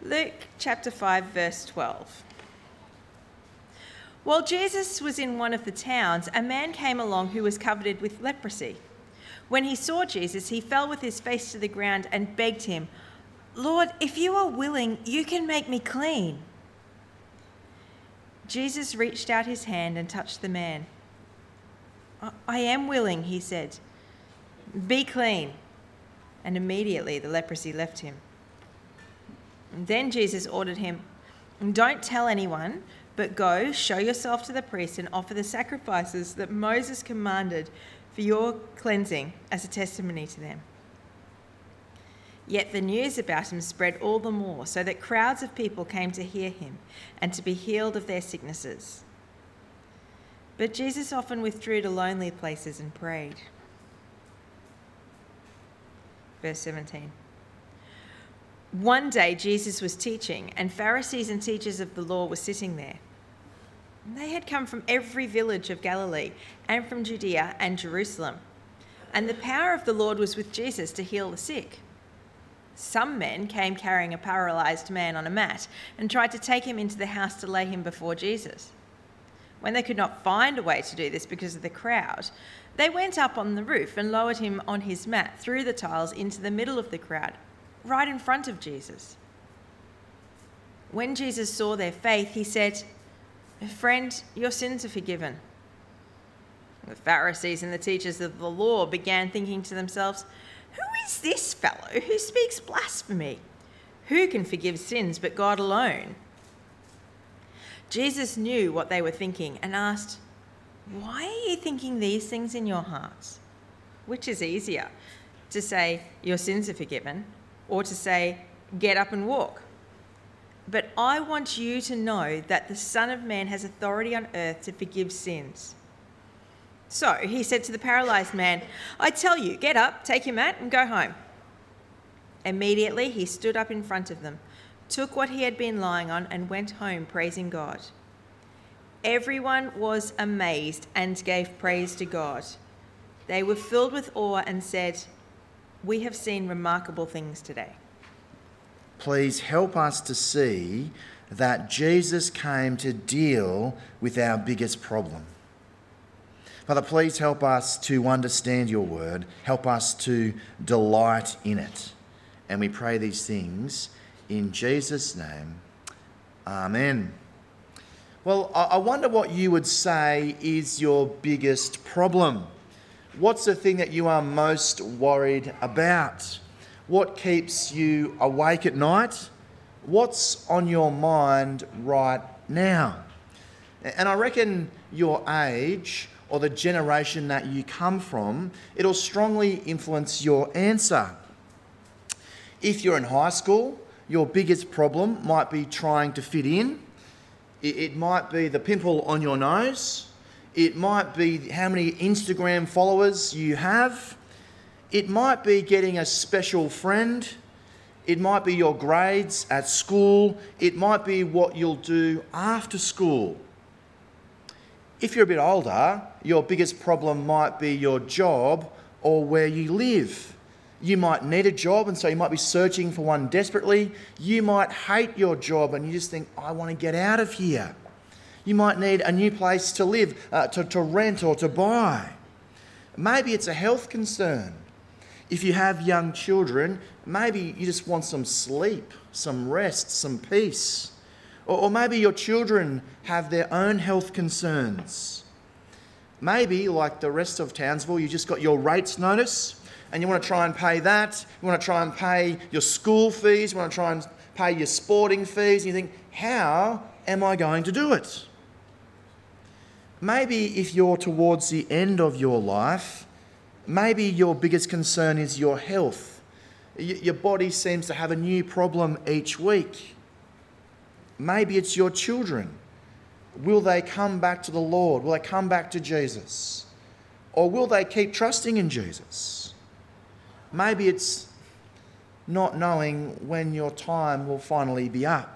Luke chapter 5, verse 12. While Jesus was in one of the towns, a man came along who was covered with leprosy. When he saw Jesus, he fell with his face to the ground and begged him, "Lord, if you are willing, you can make me clean." Jesus reached out his hand and touched the man. "I am willing," he said. "Be clean." And immediately the leprosy left him. And then Jesus ordered him, "Don't tell anyone, but go, show yourself to the priest and offer the sacrifices that Moses commanded for your cleansing as a testimony to them." Yet the news about him spread all the more, so that crowds of people came to hear him and to be healed of their sicknesses. But Jesus often withdrew to lonely places and prayed. Verse 17. One day Jesus was teaching, and Pharisees and teachers of the law were sitting there. They had come from every village of Galilee and from Judea and Jerusalem, and the power of the Lord was with Jesus to heal the sick. Some men came carrying a paralyzed man on a mat and tried to take him into the house to lay him before Jesus. When they could not find a way to do this because of the crowd, they went up on the roof and lowered him on his mat through the tiles into the middle of the crowd, right in front of Jesus. When Jesus saw their faith, he said, "Friend, your sins are forgiven." The Pharisees and the teachers of the law began thinking to themselves, "Who is this fellow who speaks blasphemy? Who can forgive sins but God alone?" Jesus knew what they were thinking and asked, "Why are you thinking these things in your hearts? Which is easier, to say, 'Your sins are forgiven,' or to say, 'Get up and walk'? But I want you to know that the Son of Man has authority on earth to forgive sins." So he said to the paralyzed man, "I tell you, get up, take your mat and go home." Immediately he stood up in front of them, took what he had been lying on and went home praising God. Everyone was amazed and gave praise to God. They were filled with awe and said, "We have seen remarkable things today." Please help us to see that Jesus came to deal with our biggest problem. Father, please help us to understand your word. Help us to delight in it. And we pray these things in Jesus' name. Amen. Well, I wonder what you would say is your biggest problem. What's the thing that you are most worried about? What keeps you awake at night? What's on your mind right now? And I reckon your age or the generation that you come from, it'll strongly influence your answer. If you're in high school, your biggest problem might be trying to fit in. It might be the pimple on your nose. It might be how many Instagram followers you have. It might be getting a special friend. It might be your grades at school. It might be what you'll do after school. If you're a bit older, your biggest problem might be your job or where you live. You might need a job, and so you might be searching for one desperately. You might hate your job and you just think, "I want to get out of here." You might need a new place to live, to rent or to buy. Maybe it's a health concern. If you have young children, maybe you just want some sleep, some rest, some peace. Or maybe your children have their own health concerns. Maybe, like the rest of Townsville, you just got your rates notice and you want to try and pay that. You want to try and pay your school fees. You want to try and pay your sporting fees. And you think, how am I going to do it? Maybe if you're towards the end of your life, maybe your biggest concern is your health. Your body seems to have a new problem each week. Maybe it's your children. Will they come back to the Lord? Will they come back to Jesus? Or will they keep trusting in Jesus? Maybe it's not knowing when your time will finally be up.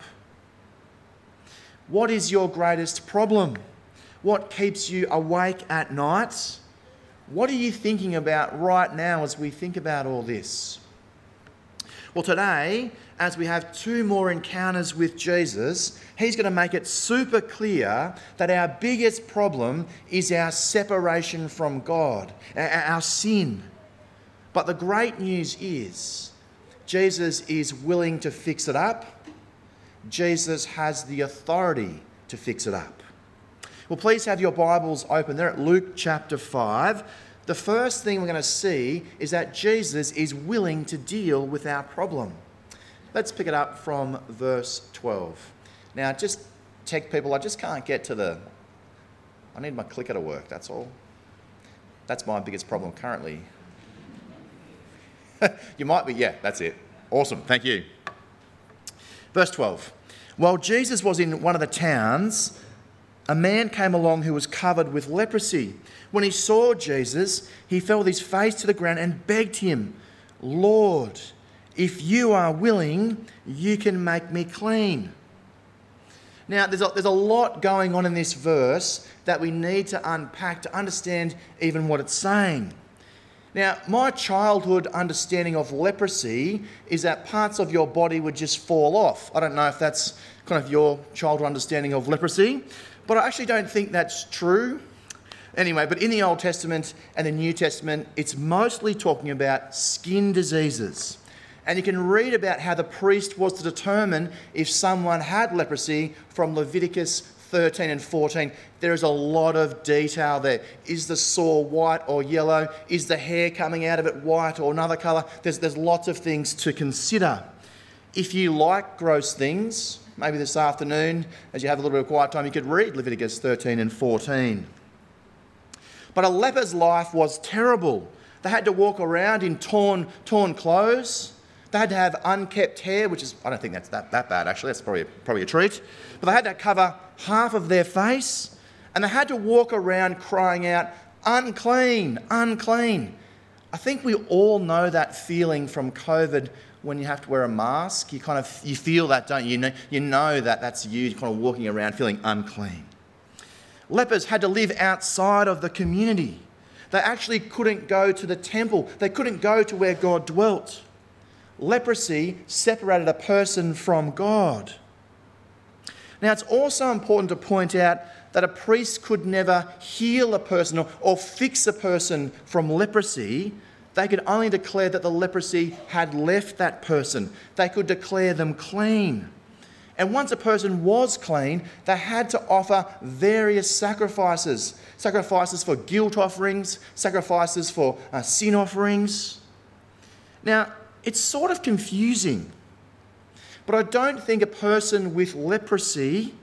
What is your greatest problem? What keeps you awake at night? What are you thinking about right now as we think about all this? Well, today, as we have two more encounters with Jesus, he's going to make it super clear that our biggest problem is our separation from God, our sin. But the great news is Jesus is willing to fix it up. Jesus has the authority to fix it up. Well, please have your Bibles open there at Luke chapter 5. The first thing we're going to see is that Jesus is willing to deal with our problem. Let's pick it up from verse 12. Now, just tech people, I just can't get to I need my clicker to work, that's all. That's my biggest problem currently. You might be, yeah, that's it. Awesome, thank you. Verse 12. While Jesus was in one of the towns, a man came along who was covered with leprosy. When he saw Jesus, he fell with his face to the ground and begged him, "Lord, if you are willing, you can make me clean." Now, there's a lot going on in this verse that we need to unpack to understand even what it's saying. Now, my childhood understanding of leprosy is that parts of your body would just fall off. I don't know if that's kind of your childhood understanding of leprosy, but I actually don't think that's true. Anyway, but in the Old Testament and the New Testament, it's mostly talking about skin diseases. And you can read about how the priest was to determine if someone had leprosy from Leviticus 13 and 14. There is a lot of detail there. Is the sore white or yellow? Is the hair coming out of it white or another colour? There's lots of things to consider. If you like gross things, maybe this afternoon, as you have a little bit of quiet time, you could read Leviticus 13 and 14. But a leper's life was terrible. They had to walk around in torn clothes. They had to have unkept hair, which is, I don't think that's that bad actually, that's probably a treat. But they had to cover half of their face, and they had to walk around crying out, "Unclean, unclean." I think we all know that feeling from COVID when you have to wear a mask. You feel that, don't you? You know that that's you kind of walking around feeling unclean. Lepers had to live outside of the community. They actually couldn't go to the temple. They couldn't go to where God dwelt. Leprosy separated a person from God. Now, it's also important to point out that a priest could never heal a person or fix a person from leprosy. They could only declare that the leprosy had left that person. They could declare them clean. And once a person was clean, they had to offer various sacrifices. Sacrifices for guilt offerings, sacrifices for sin offerings. Now, it's sort of confusing, but I don't think a person with leprosy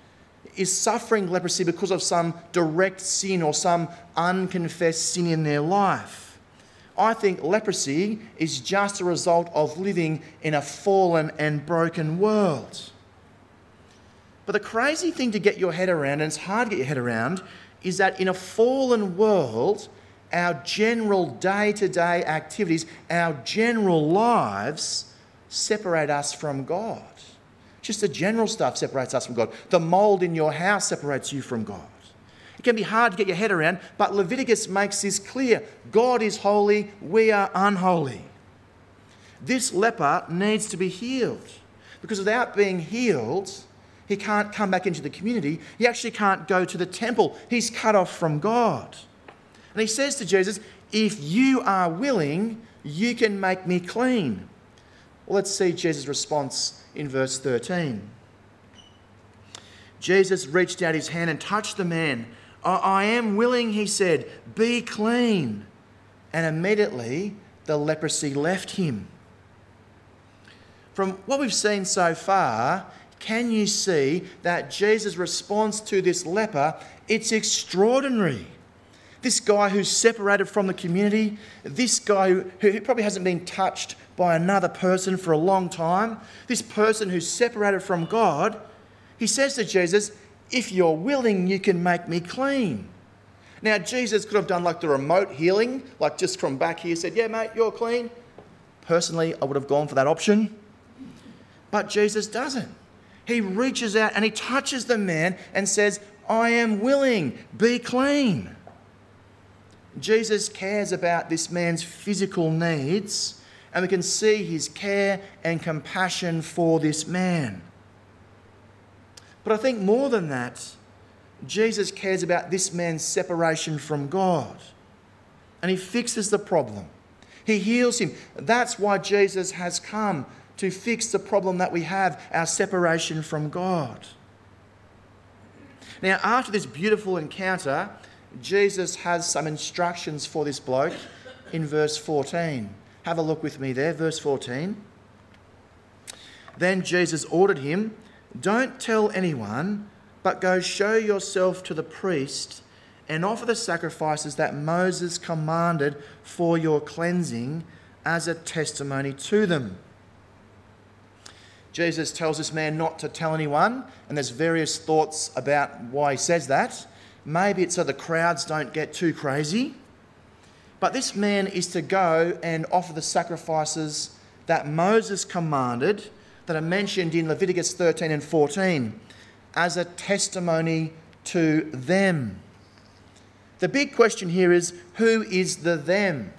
is suffering leprosy because of some direct sin or some unconfessed sin in their life. I think leprosy is just a result of living in a fallen and broken world. But the crazy thing to get your head around, and it's hard to get your head around, is that in a fallen world, our general day-to-day activities, our general lives separate us from God. Just the general stuff separates us from God. The mould in your house separates you from God. It can be hard to get your head around, but Leviticus makes this clear. God is holy, we are unholy. This leper needs to be healed, because without being healed, he can't come back into the community. He actually can't go to the temple. He's cut off from God. And he says to Jesus, "If you are willing, you can make me clean." Well, let's see Jesus' response in verse 13. Jesus reached out his hand and touched the man. I am willing," he said, "be clean." And immediately the leprosy left him. From what we've seen so far, can you see that Jesus' response to this leper, it's extraordinary. This guy who's separated from the community, this guy who probably hasn't been touched by another person for a long time, this person who's separated from God, he says to Jesus, "If you're willing, you can make me clean." Now, Jesus could have done like the remote healing, like just from back here said, "Yeah, mate, you're clean." Personally, I would have gone for that option. But Jesus doesn't. He reaches out and he touches the man and says, "I am willing, be clean." Jesus cares about this man's physical needs, And we can see his care and compassion for this man. But I think more than that, Jesus cares about this man's separation from God. And he fixes the problem. He heals him. That's why Jesus has come, to fix the problem that we have, our separation from God. Now, after this beautiful encounter, Jesus has some instructions for this bloke in verse 14. Have a look with me there, verse 14. Then Jesus ordered him, "Don't tell anyone, but go show yourself to the priest and offer the sacrifices that Moses commanded for your cleansing as a testimony to them." Jesus tells this man not to tell anyone, and there's various thoughts about why he says that. Maybe it's so the crowds don't get too crazy. But this man is to go and offer the sacrifices that Moses commanded, that are mentioned in Leviticus 13 and 14, as a testimony to them. The big question here is, who is the them?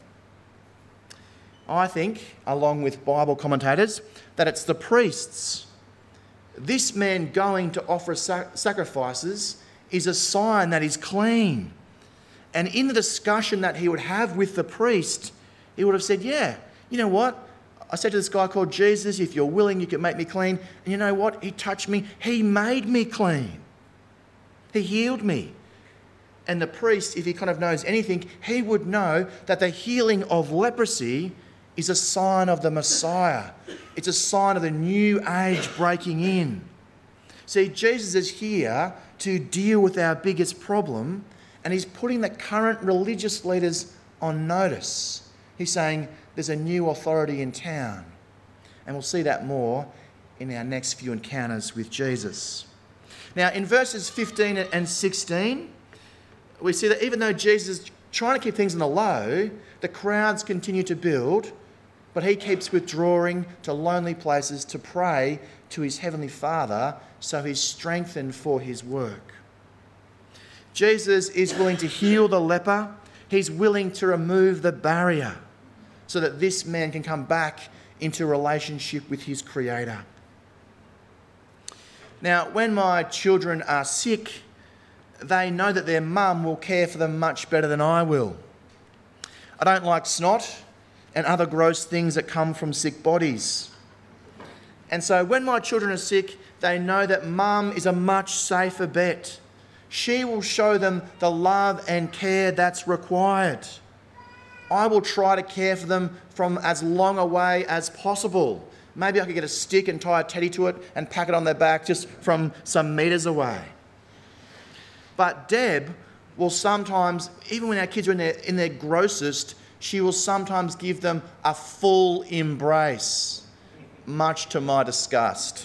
I think, along with Bible commentators, that it's the priests. This man going to offer sacrifices is a sign that he's clean. And in the discussion that he would have with the priest, he would have said, yeah, you know what? I said to this guy called Jesus, if you're willing, you can make me clean. And you know what? He touched me. He made me clean. He healed me. And the priest, if he kind of knows anything, he would know that the healing of leprosy is a sign of the Messiah. It's a sign of the new age breaking in. See, Jesus is here to deal with our biggest problem, and he's putting the current religious leaders on notice. He's saying there's a new authority in town. And we'll see that more in our next few encounters with Jesus. Now, in verses 15 and 16, we see that even though Jesus is trying to keep things on the low, the crowds continue to build, but he keeps withdrawing to lonely places to pray to his heavenly Father, so he's strengthened for his work. Jesus is willing to heal the leper. He's willing to remove the barrier so that this man can come back into relationship with his Creator. Now, when my children are sick, they know that their mum will care for them much better than I will. I don't like snot and other gross things that come from sick bodies. And so when my children are sick, they know that mum is a much safer bet. She will show them the love and care that's required. I will try to care for them from as long away as possible. Maybe I could get a stick and tie a teddy to it and pack it on their back just from some metres away. But Deb will sometimes, even when our kids are in their grossest, she will sometimes give them a full embrace, much to my disgust.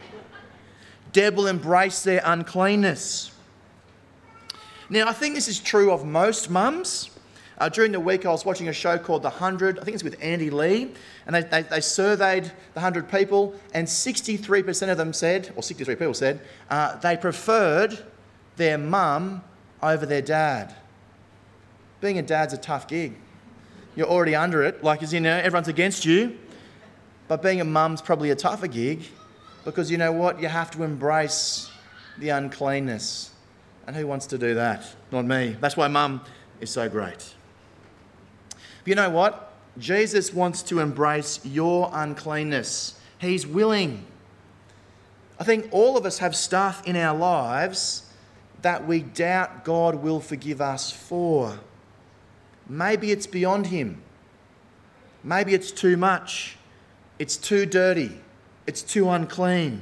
Deb will embrace their uncleanness. Now, I think this is true of most mums. During the week, I was watching a show called The 100. I think it's with Andy Lee. And they surveyed the 100 people, and 63% of them said, or 63 people said, they preferred their mum over their dad. Being a dad's a tough gig. You're already under it, like as you know, everyone's against you. But being a mum's probably a tougher gig, because you know what? You have to embrace the uncleanness. And who wants to do that? Not me. That's why mum is so great. But you know what? Jesus wants to embrace your uncleanness. He's willing. I think all of us have stuff in our lives that we doubt God will forgive us for. Maybe it's beyond him. Maybe it's too much. It's too dirty. It's too unclean.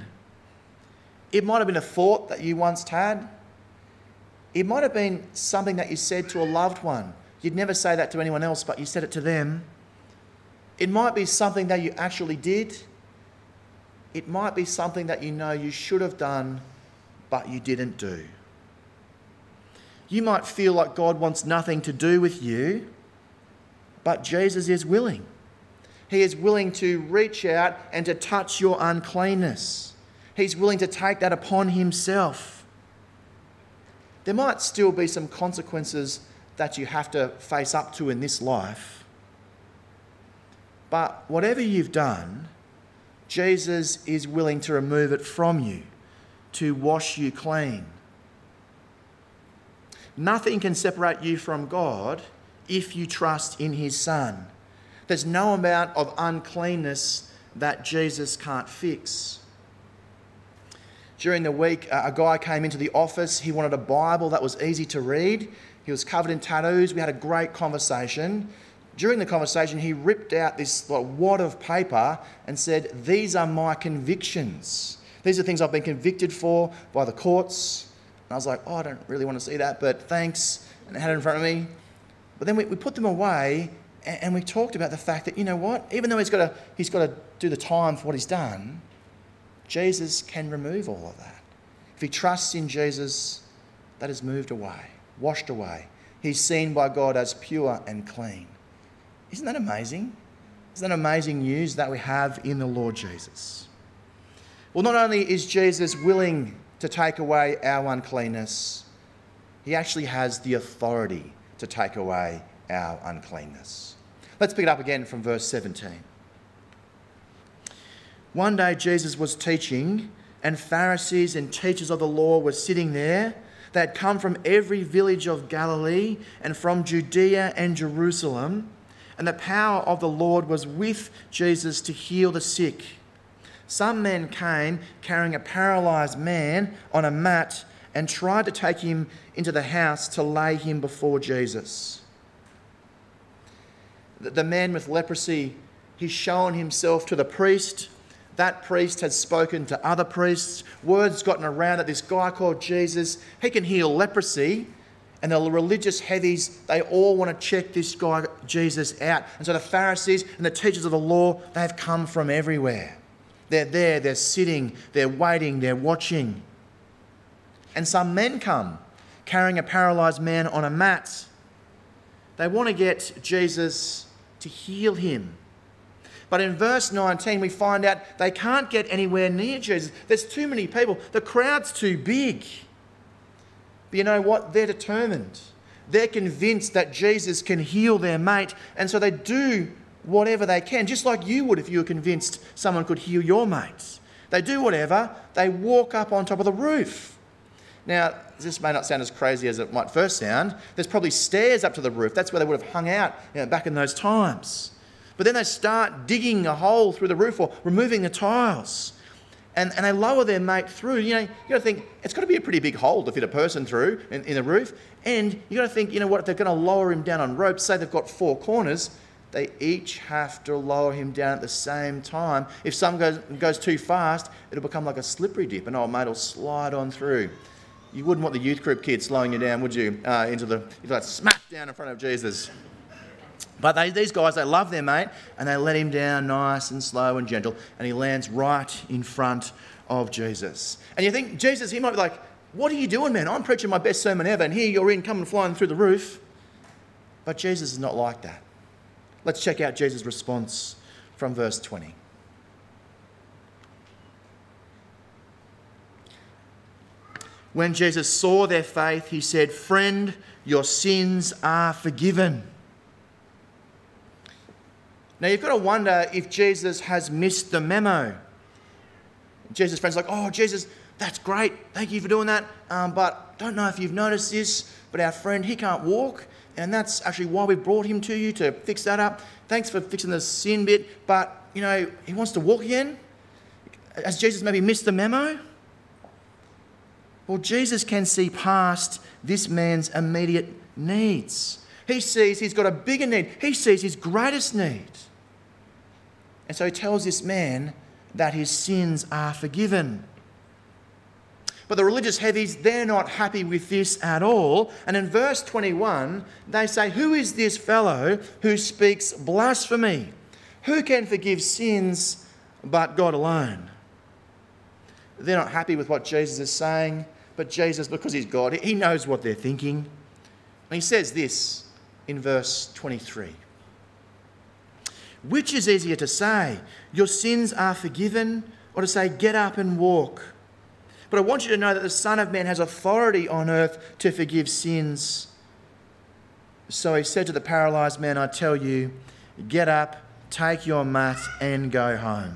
It might have been a thought that you once had. It might have been something that you said to a loved one. You'd never say that to anyone else, but you said it to them. It might be something that you actually did. It might be something that you know you should have done, but you didn't do. You might feel like God wants nothing to do with you, but Jesus is willing. He is willing to reach out and to touch your uncleanness. He's willing to take that upon himself. There might still be some consequences that you have to face up to in this life, But whatever you've done, Jesus is willing to remove it from you, to wash you clean. Nothing can separate you from God if you trust in his Son. There's no amount of uncleanness that Jesus can't fix. During the week, a guy came into the office. He wanted a Bible that was easy to read. He was covered in tattoos. We had a great conversation. During the conversation, he ripped out this wad of paper and said, "These are my convictions. These are things I've been convicted for by the courts." And I was like, "Oh, I don't really want to see that, but thanks." And I had it in front of me. But then we put them away and we talked about the fact that, you know what? Even though he's got to do the time for what he's done, Jesus can remove all of that. If he trusts in Jesus, that is moved away, washed away. He's seen by God as pure and clean. Isn't that amazing? Isn't that amazing news that we have in the Lord Jesus? Well, not only is Jesus willing to take away our uncleanness, he actually has the authority to take away our uncleanness. Let's pick it up again from verse 17. One day Jesus was teaching, and Pharisees and teachers of the law were sitting there. They had come from every village of Galilee and from Judea and Jerusalem, and the power of the Lord was with Jesus to heal the sick. Some men came carrying a paralysed man on a mat and tried to take him into the house to lay him before Jesus. The man with leprosy, he's shown himself to the priest. That priest has spoken to other priests. Word's gotten around that this guy called Jesus, he can heal leprosy. And the religious heavies, they all want to check this guy, Jesus, out. And so the Pharisees and the teachers of the law, they have come from everywhere. They're there, they're sitting, they're waiting, they're watching. And some men come carrying a paralysed man on a mat. They want to get Jesus to heal him. But in verse 19, we find out they can't get anywhere near Jesus. There's too many people. The crowd's too big. But you know what? They're determined. They're convinced that Jesus can heal their mate, and so they do whatever they can, just like you would if you were convinced someone could heal your mate. They do whatever. They walk up on top of the roof. Now, this may not sound as crazy as it might first sound. There's probably stairs up to the roof. That's where they would have hung out, back in those times. But then they start digging a hole through the roof or removing the tiles. And they lower their mate through. You got to think, it's got to be a pretty big hole to fit a person through in the roof. And you got to think, if they're going to lower him down on ropes, say they've got 4 corners, they each have to lower him down at the same time. If some goes too fast, it'll become like a slippery dip and old mate will slide on through. You wouldn't want the youth group kids slowing you down, would you? You'd like smack down in front of Jesus. But these guys, they love their mate and they let him down nice and slow and gentle, and he lands right in front of Jesus. And you think, Jesus, he might be like, "What are you doing, man? I'm preaching my best sermon ever, and here you're coming flying through the roof." But Jesus is not like that. Let's check out Jesus' response from verse 20. When Jesus saw their faith, he said, "Friend, your sins are forgiven." Now, you've got to wonder if Jesus has missed the memo. Jesus' friend's like, "Oh, Jesus, that's great. Thank you for doing that. But don't know if you've noticed this, but our friend, he can't walk. And that's actually why we brought him to you, to fix that up. Thanks for fixing the sin bit. But, he wants to walk again." Has Jesus maybe missed the memo? Well, Jesus can see past this man's immediate needs. He sees he's got a bigger need. He sees his greatest need. And so he tells this man that his sins are forgiven. But the religious heavies, they're not happy with this at all. And in verse 21, they say, "Who is this fellow who speaks blasphemy? Who can forgive sins but God alone?" They're not happy with what Jesus is saying, but Jesus, because he's God, he knows what they're thinking. And he says this in verse 23. "Which is easier to say, 'Your sins are forgiven,' or to say, 'Get up and walk'? But I want you to know that the Son of Man has authority on earth to forgive sins." So he said to the paralysed man, "I tell you, get up, take your mat and go home.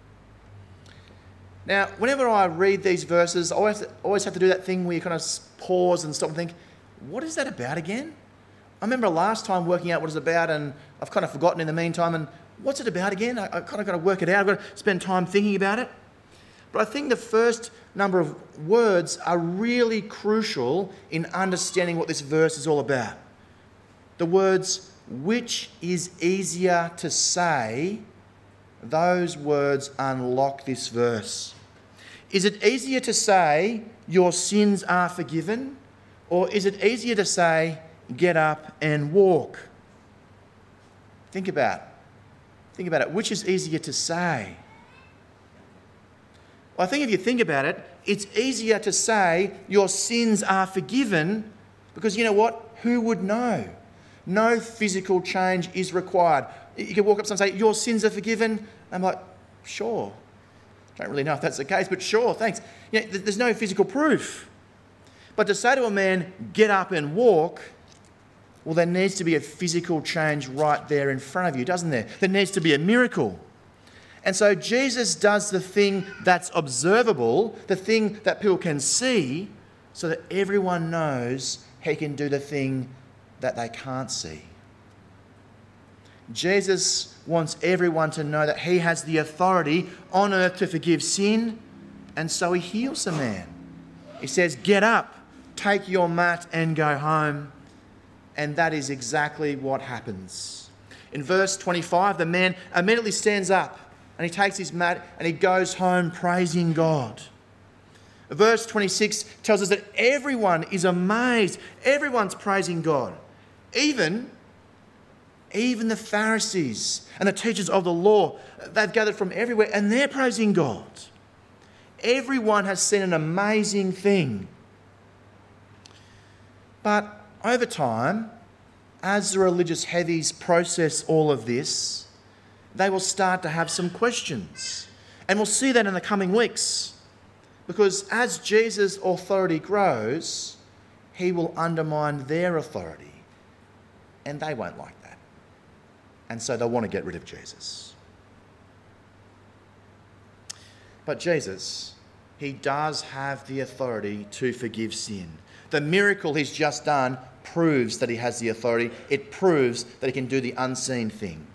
Now, whenever I read these verses, I always have to do that thing where you kind of pause and stop and think, what is that about again? I remember last time working out what it's about, and I've kind of forgotten in the meantime, and what's it about again? I kind of got to work it out. I've got to spend time thinking about it. But I think the first number of words are really crucial in understanding what this verse is all about. The words, which is easier to say, those words unlock this verse. Is it easier to say, your sins are forgiven? Or is it easier to say, get up and walk? Think about it. Which is easier to say? Well, I think if you think about it, it's easier to say your sins are forgiven because you know what? Who would know? No physical change is required. You can walk up to someone and say, your sins are forgiven. I'm like, sure. Don't really know if that's the case, but sure, thanks. You know, there's no physical proof. But to say to a man, get up and walk, well, there needs to be a physical change right there in front of you, doesn't there? There needs to be a miracle. And so Jesus does the thing that's observable, the thing that people can see, so that everyone knows he can do the thing that they can't see. Jesus wants everyone to know that he has the authority on earth to forgive sin, and so he heals the man. He says, get up, take your mat and go home. And that is exactly what happens. In verse 25, the man immediately stands up and he takes his mat and he goes home praising God. Verse 26 tells us that everyone is amazed. Everyone's praising God. Even the Pharisees and the teachers of the law, they've gathered from everywhere and they're praising God. Everyone has seen an amazing thing. But over time, as the religious heavies process all of this, they will start to have some questions. And we'll see that in the coming weeks. Because as Jesus' authority grows, he will undermine their authority. And they won't like that. And so they'll want to get rid of Jesus. But Jesus, he does have the authority to forgive sin. The miracle he's just done proves that he has the authority. It proves that he can do the unseen thing.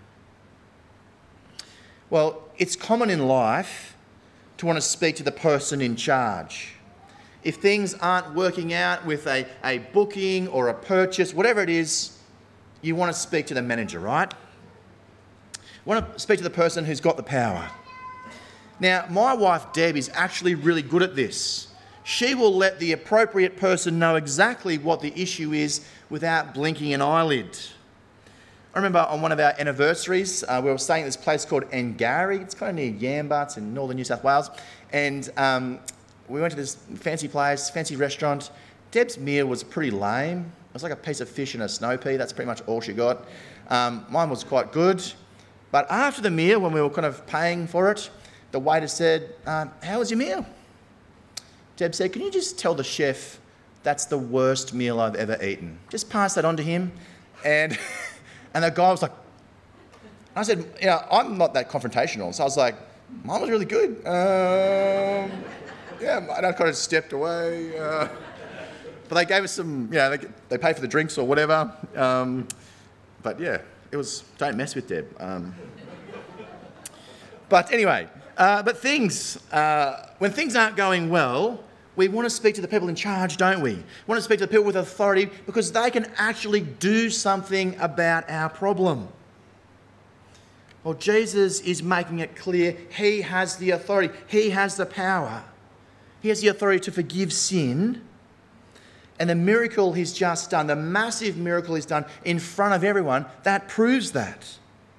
Well, it's common in life to want to speak to the person in charge. If things aren't working out with a booking or a purchase, whatever it is, you want to speak to the manager, right? You want to speak to the person who's got the power. Now, my wife Deb is actually really good at this. She will let the appropriate person know exactly what the issue is without blinking an eyelid. I remember on one of our anniversaries, we were staying at this place called Angari. It's kind of near Yamba, it's in northern New South Wales. And we went to this fancy place, fancy restaurant. Deb's meal was pretty lame. It was like a piece of fish and a snow pea. That's pretty much all she got. Mine was quite good. But after the meal, when we were kind of paying for it, the waiter said, how was your meal? Deb said, can you just tell the chef that's the worst meal I've ever eaten? Just pass that on to him. And the guy was like, I said, I'm not that confrontational. So I was like, mine was really good. And I kind of stepped away. But they gave us some, they paid for the drinks or whatever. But yeah, it was, don't mess with Deb. But anyway, when things aren't going well, we want to speak to the people in charge, don't we? We want to speak to the people with authority because they can actually do something about our problem. Well, Jesus is making it clear he has the authority. He has the power. He has the authority to forgive sin. And the miracle he's just done, the massive miracle he's done in front of everyone, that proves that.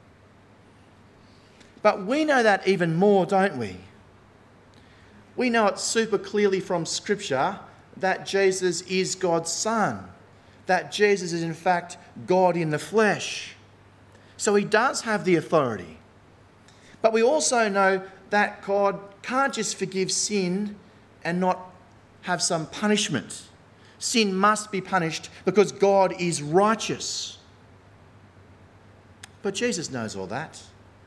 But we know that even more, don't we? We know it super clearly from Scripture that Jesus is God's Son, that Jesus is in fact God in the flesh. So he does have the authority. But we also know that God can't just forgive sin and not have some punishment. Sin must be punished because God is righteous. But Jesus knows all that.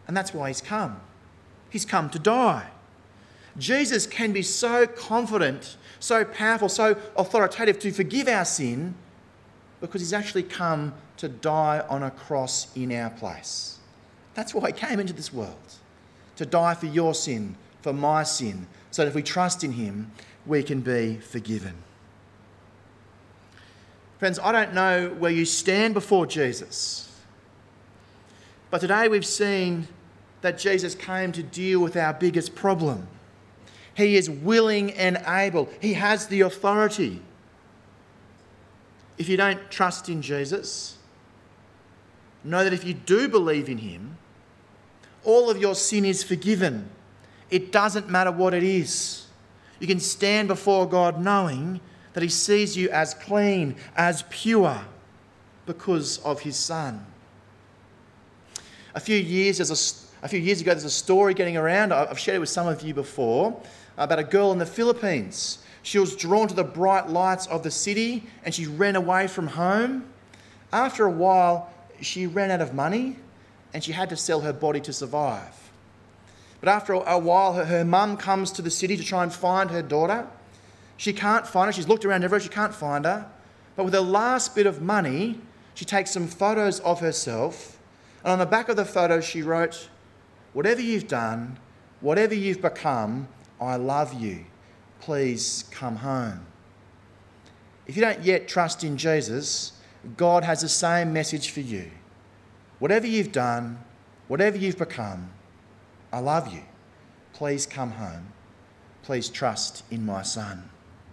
And that's why he's come. He's come to die. Jesus can be so confident, so powerful, so authoritative to forgive our sin because he's actually come to die on a cross in our place. That's why he came into this world, to die for your sin, for my sin, so that if we trust in him, we can be forgiven. Friends, I don't know where you stand before Jesus, but today we've seen that Jesus came to deal with our biggest problem. He is willing and able. He has the authority. If you don't trust in Jesus, know that if you do believe in him, all of your sin is forgiven. It doesn't matter what it is. You can stand before God knowing that he sees you as clean, as pure, because of his Son. A few years ago, there's a story getting around. I've shared it with some of you before, about a girl in the Philippines. She was drawn to the bright lights of the city and she ran away from home. After a while, she ran out of money and she had to sell her body to survive. But after a while, her mum comes to the city to try and find her daughter. She can't find her. She's looked around everywhere. She can't find her. But with her last bit of money, she takes some photos of herself. And on the back of the photo, she wrote, "Whatever you've done, whatever you've become, I love you. Please come home." If you don't yet trust in Jesus, God has the same message for you. Whatever you've done, whatever you've become, I love you. Please come home. Please trust in my Son.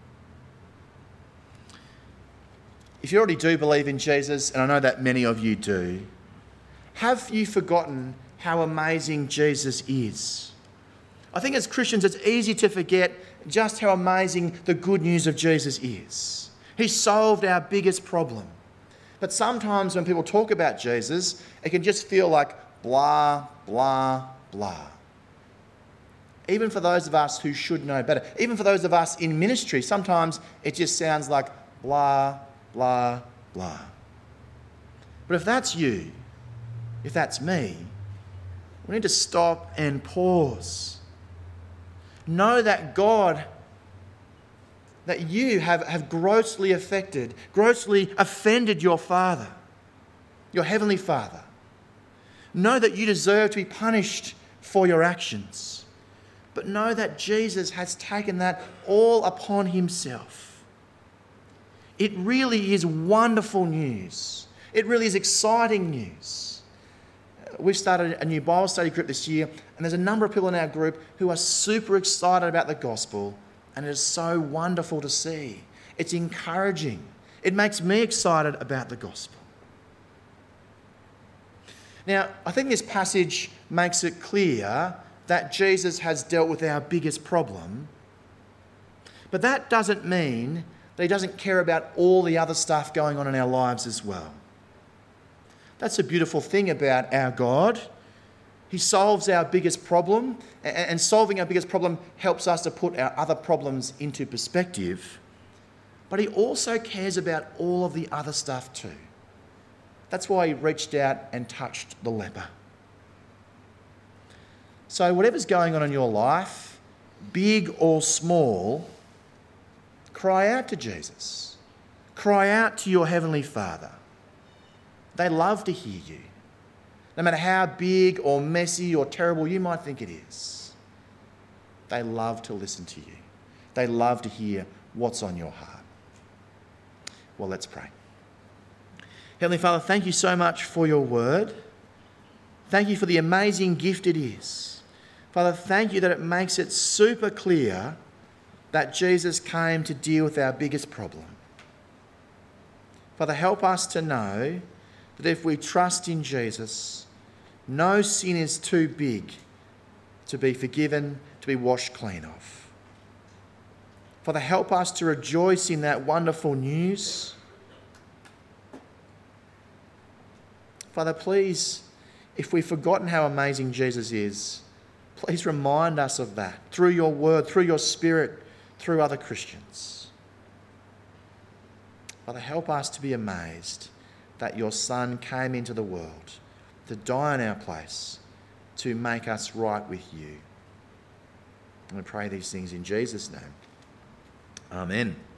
If you already do believe in Jesus, and I know that many of you do, have you forgotten how amazing Jesus is? I think as Christians, it's easy to forget just how amazing the good news of Jesus is. He solved our biggest problem. But sometimes when people talk about Jesus, it can just feel like blah, blah, blah. Even for those of us who should know better, even for those of us in ministry, sometimes it just sounds like blah, blah, blah. But if that's you, if that's me, we need to stop and pause. Know that God, that you have grossly offended your Father, your Heavenly Father. Know that you deserve to be punished for your actions. But know that Jesus has taken that all upon himself. It really is wonderful news. It really is exciting news. We've started a new Bible study group this year, and there's a number of people in our group who are super excited about the gospel, and it is so wonderful to see. It's encouraging. It makes me excited about the gospel. Now, I think this passage makes it clear that Jesus has dealt with our biggest problem, but that doesn't mean that he doesn't care about all the other stuff going on in our lives as well. That's a beautiful thing about our God. He solves our biggest problem, and solving our biggest problem helps us to put our other problems into perspective. But he also cares about all of the other stuff too. That's why he reached out and touched the leper. So whatever's going on in your life, big or small, cry out to Jesus. Cry out to your Heavenly Father. They love to hear you. No matter how big or messy or terrible you might think it is, they love to listen to you. They love to hear what's on your heart. Well, let's pray. Heavenly Father, thank you so much for your word. Thank you for the amazing gift it is. Father, thank you that it makes it super clear that Jesus came to deal with our biggest problem. Father, help us to know that if we trust in Jesus, no sin is too big to be forgiven, to be washed clean of. Father, help us to rejoice in that wonderful news. Father, please, if we've forgotten how amazing Jesus is, please remind us of that through your word, through your Spirit, through other Christians. Father, help us to be amazed that your Son came into the world to die in our place, to make us right with you. And we pray these things in Jesus' name. Amen.